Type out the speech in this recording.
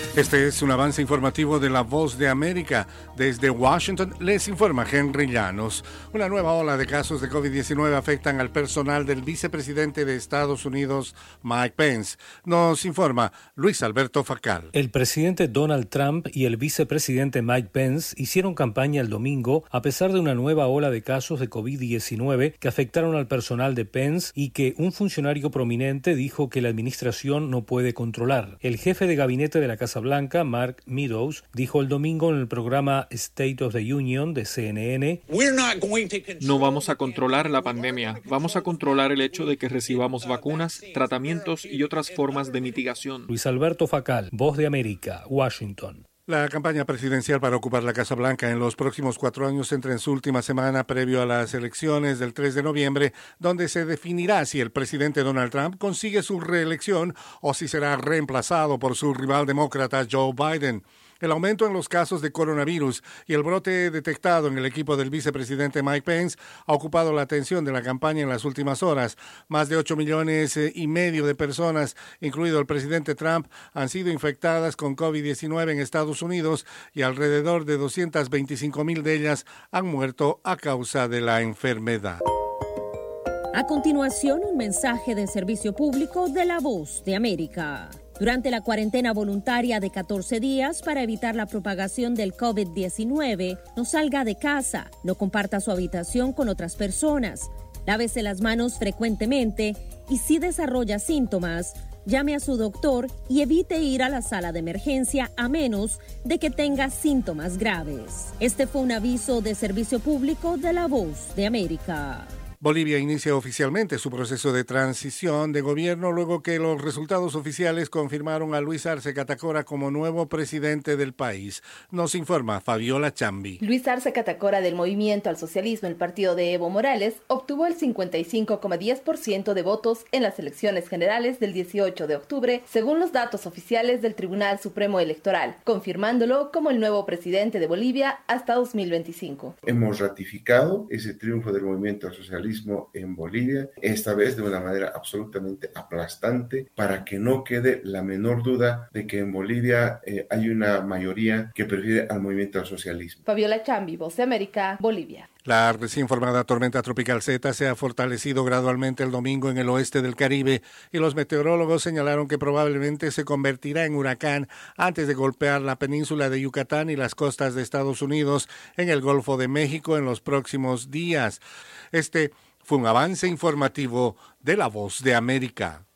Este es un avance informativo de La Voz de América. Desde Washington les informa Henry Llanos. Una nueva ola de casos de COVID-19 afectan al personal del vicepresidente de Estados Unidos, Mike Pence. Nos informa Luis Alberto Facal. El presidente Donald Trump y el vicepresidente Mike Pence hicieron campaña el domingo a pesar de una nueva ola de casos de COVID-19 que afectaron al personal de Pence y que un funcionario prominente dijo que la administración no puede controlar. El jefe de gabinete de la Casa Blanca, Mark Meadows, dijo el domingo en el programa State of the Union de CNN: No vamos a controlar la pandemia, vamos a controlar el hecho de que recibamos vacunas, tratamientos y otras formas de mitigación. Luis Alberto Facal, Voz de América, Washington. La campaña presidencial para ocupar la Casa Blanca en los próximos 4 años entra en su última semana previo a las elecciones del 3 de noviembre, donde se definirá si el presidente Donald Trump consigue su reelección o si será reemplazado por su rival demócrata Joe Biden. El aumento en los casos de coronavirus y el brote detectado en el equipo del vicepresidente Mike Pence ha ocupado la atención de la campaña en las últimas horas. Más de 8,5 millones de personas, incluido el presidente Trump, han sido infectadas con COVID-19 en Estados Unidos y alrededor de 225,000 de ellas han muerto a causa de la enfermedad. A continuación, un mensaje de servicio público de La Voz de América. Durante la cuarentena voluntaria de 14 días para evitar la propagación del COVID-19, no salga de casa, no comparta su habitación con otras personas, lávese las manos frecuentemente y si desarrolla síntomas, llame a su doctor y evite ir a la sala de emergencia a menos de que tenga síntomas graves. Este fue un aviso de servicio público de La Voz de América. Bolivia inicia oficialmente su proceso de transición de gobierno luego que los resultados oficiales confirmaron a Luis Arce Catacora como nuevo presidente del país. Nos informa Fabiola Chambi. Luis Arce Catacora, del Movimiento al Socialismo, el partido de Evo Morales, obtuvo el 55,10% de votos en las elecciones generales del 18 de octubre, según los datos oficiales del Tribunal Supremo Electoral, confirmándolo como el nuevo presidente de Bolivia hasta 2025. Hemos ratificado ese triunfo del Movimiento al Socialismo en Bolivia, esta vez de una manera absolutamente aplastante, para que no quede la menor duda de que en Bolivia hay una mayoría que prefiere al movimiento al socialismo. Fabiola Chambi, Voz de América, Bolivia. La recién formada tormenta tropical Z se ha fortalecido gradualmente el domingo en el oeste del Caribe y los meteorólogos señalaron que probablemente se convertirá en huracán antes de golpear la península de Yucatán y las costas de Estados Unidos en el Golfo de México en los próximos días. Este fue un avance informativo de La Voz de América.